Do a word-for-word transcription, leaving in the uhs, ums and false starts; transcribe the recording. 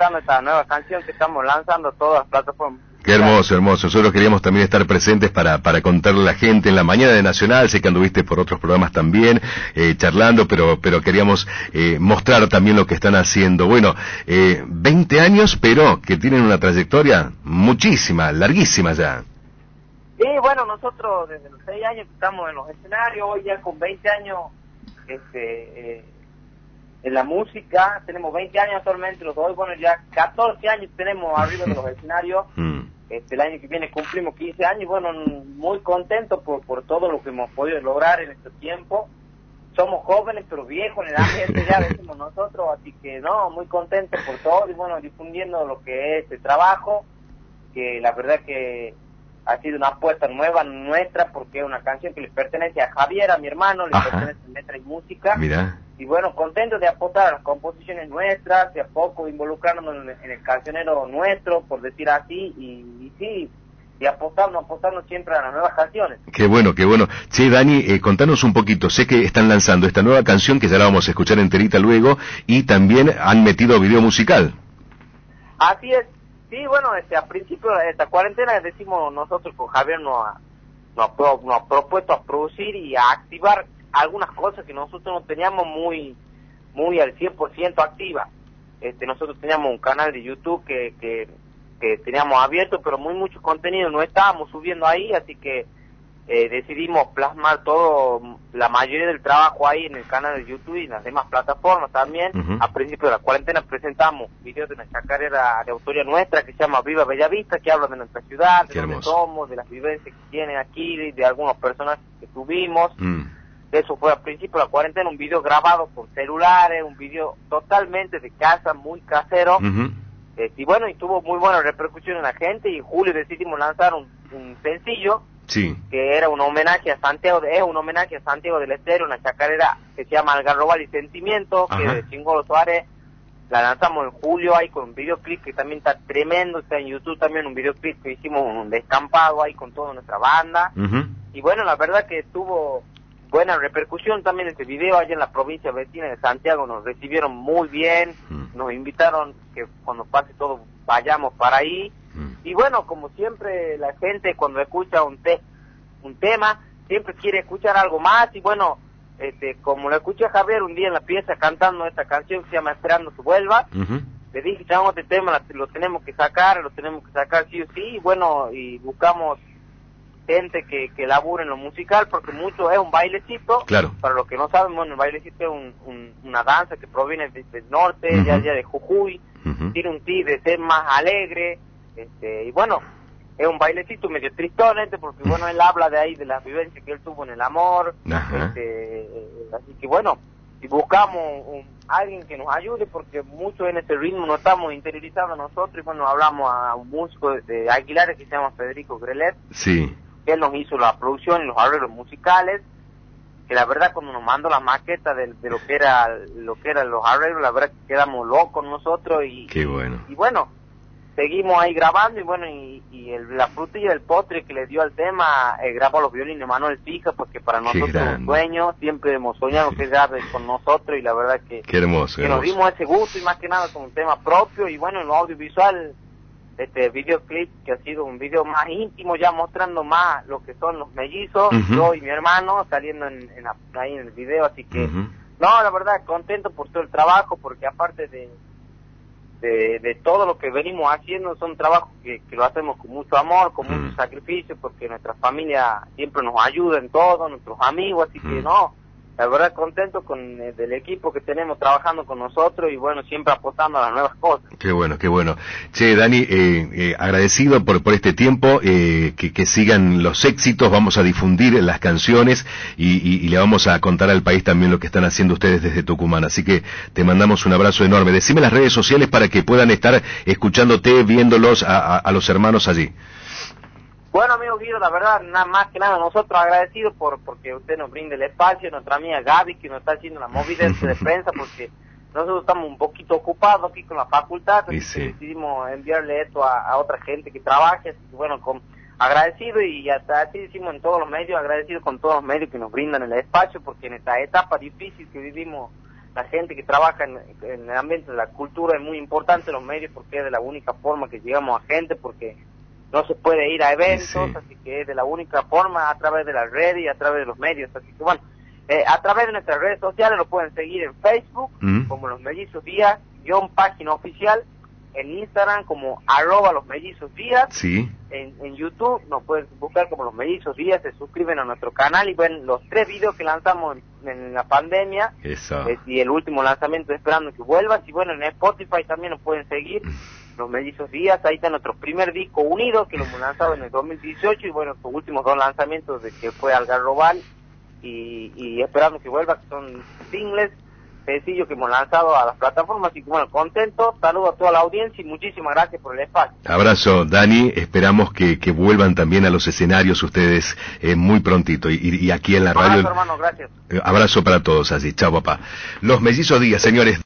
presentando esta nueva canción que estamos lanzando a todas las plataformas. Qué hermoso, hermoso. Nosotros queríamos también estar presentes para para contarle a la gente en la mañana de Nacional. Sé que anduviste por otros programas también, eh, charlando, pero pero queríamos eh, mostrar también lo que están haciendo. Bueno, eh, veinte años, pero que tienen una trayectoria muchísima, larguísima ya. Sí, bueno, nosotros desde los seis años que estamos en los escenarios, hoy ya con veinte años este, eh, en la música, tenemos veinte años actualmente, los dos, bueno, ya catorce años tenemos arriba de los escenarios. Este, el año que viene cumplimos quince años, bueno, muy contentos por, por todo lo que hemos podido lograr en este tiempo. Somos jóvenes pero viejos en el ambiente, ya decimos nosotros, así que no, muy contentos por todo y bueno, difundiendo lo que es el trabajo, que la verdad que ha sido una apuesta nueva nuestra porque es una canción que le pertenece a Javier, a mi hermano, le Ajá. pertenece letra y música. Mira. Y bueno, contentos de apostar a las composiciones nuestras, de a poco involucrarnos en, en el cancionero nuestro, por decir así, y, y sí, y apostarnos, apostarnos siempre a las nuevas canciones. Qué bueno, qué bueno. Che, Dani, eh, contanos un poquito, sé que están lanzando esta nueva canción, que ya la vamos a escuchar enterita luego, y también han metido video musical. Así es, sí, bueno, este, a principio de esta cuarentena decimos nosotros con Javier nos ha, nos ha, pro, nos ha propuesto a producir y a activar algunas cosas que nosotros no teníamos muy muy al cien por ciento activas. Este, nosotros teníamos un canal de YouTube que, que, que teníamos abierto, pero muy mucho contenido no estábamos subiendo ahí, así que eh, decidimos plasmar todo, la mayoría del trabajo ahí en el canal de YouTube y en las demás plataformas también. Uh-huh. A principio de la cuarentena presentamos videos de una chacarera de autoría nuestra que se llama Viva Bellavista, que habla de nuestra ciudad, de dónde somos, de las vivencias que tienen aquí, de, de algunos personajes que tuvimos. Mm. Eso fue al principio de la cuarentena, un video grabado con celulares, un video totalmente de casa, muy casero. Uh-huh. Eh, y bueno, y tuvo muy buena repercusión en la gente, y en julio decidimos lanzar un, un sencillo, sí, que era un homenaje a Santiago, de, es un homenaje a Santiago del Estero, una chacarera que se llama Algarrobal y Sentimiento, Ajá. que de Chingolo Suárez. La lanzamos en julio ahí con un videoclip que también está tremendo, está en YouTube también un videoclip que hicimos un descampado ahí con toda nuestra banda. Uh-huh. Y bueno, la verdad que tuvo buena repercusión también este video allá en la provincia vecina de Santiago, nos recibieron muy bien, mm. nos invitaron que cuando pase todo vayamos para ahí, mm. y bueno, como siempre la gente cuando escucha un te un tema, siempre quiere escuchar algo más, y bueno, este como lo escuché a Javier un día en la pieza cantando esta canción que se llama Esperando su vuelva, uh-huh. le dije, chavos, este tema lo tenemos que sacar, lo tenemos que sacar sí o sí, y bueno, y buscamos gente que, que labura en lo musical, porque mucho es un bailecito, claro. Para los que no saben, bueno, el bailecito es un, un, una danza que proviene del de norte, uh-huh. ya, ya de Jujuy, uh-huh. tiene un tip de ser más alegre, este, y bueno, es un bailecito medio tristón, este, porque bueno, él habla de ahí, de las vivencias que él tuvo en el amor, este, así que bueno, si buscamos un, alguien que nos ayude, porque mucho en este ritmo no estamos interiorizando nosotros, y bueno, hablamos a un músico de, de Aguilares que se llama Federico Grelet, sí, que él nos hizo la producción y los arreglos musicales, que la verdad cuando nos mandó la maqueta de, de lo que era lo que eran los arreglos, la verdad que quedamos locos nosotros, y qué bueno, y, y bueno, seguimos ahí grabando, y bueno, y, y el, la frutilla del postre que le dio al tema, eh, grabó los violines de Manuel Fija, porque para nosotros es un sueño, siempre hemos soñado que grabe con nosotros, y la verdad que, qué hermoso, que hermoso. Nos dimos ese gusto, y más que nada con un tema propio, y bueno, en lo audiovisual, este videoclip que ha sido un video más íntimo, ya mostrando más lo que son los mellizos, uh-huh. yo y mi hermano saliendo en, en la, ahí en el video, así que uh-huh. no, la verdad contento por todo el trabajo, porque aparte de de, de todo lo que venimos haciendo, son trabajos que, que lo hacemos con mucho amor, con uh-huh. mucho sacrificio, porque nuestra familia siempre nos ayuda en todo, nuestros amigos, así uh-huh. que no, la verdad contento con el del equipo que tenemos trabajando con nosotros, y bueno, siempre apostando a las nuevas cosas. Qué bueno, qué bueno. Che, Dani, eh, eh, agradecido por por este tiempo, eh, que, que sigan los éxitos, vamos a difundir las canciones, y, y, y le vamos a contar al país también lo que están haciendo ustedes desde Tucumán, así que te mandamos un abrazo enorme. Decime las redes sociales para que puedan estar escuchándote, viéndolos a, a, a los hermanos allí. Bueno, amigo Guido, la verdad, nada más que nada, nosotros agradecidos por porque usted nos brinda el espacio, nuestra amiga Gaby, que nos está haciendo la movida de prensa, porque nosotros estamos un poquito ocupados aquí con la facultad, así sí. que decidimos enviarle esto a, a otra gente que trabaje, así que bueno, con, agradecido, y hasta así decimos en todos los medios, agradecido con todos los medios que nos brindan el espacio, porque en esta etapa difícil que vivimos la gente que trabaja en, en el ambiente de la cultura es muy importante, los medios, porque es de la única forma que llegamos a gente, porque no se puede ir a eventos, sí. Así que es de la única forma a través de las redes y a través de los medios. Así que bueno, eh, a través de nuestras redes sociales lo pueden seguir en Facebook, mm. como Los Mellizos Díaz, guión página oficial, en Instagram como arroba Los Mellizos Díaz, sí. en, en YouTube nos pueden buscar como Los Mellizos Díaz, se suscriben a nuestro canal y ven los tres videos que lanzamos en, en la pandemia. Eso. Eh, y el último lanzamiento Esperando que Vuelvas, y bueno, en Spotify también nos pueden seguir. Los Mellizos Díaz, ahí está nuestro primer disco unido, que lo hemos lanzado en el dos mil dieciocho, y bueno, los últimos dos lanzamientos de que fue Algarrobal y, y Esperando que Vuelva, que son singles, sencillos que hemos lanzado a las plataformas. Así que bueno, contento, saludo a toda la audiencia y muchísimas gracias por el espacio. Abrazo, Dani, esperamos que, que vuelvan también a los escenarios ustedes eh, muy prontito, y, y aquí en la radio. Abrazo, hermano, gracias. Eh, abrazo para todos, así, chao papá. Los Mellizos Díaz, señores.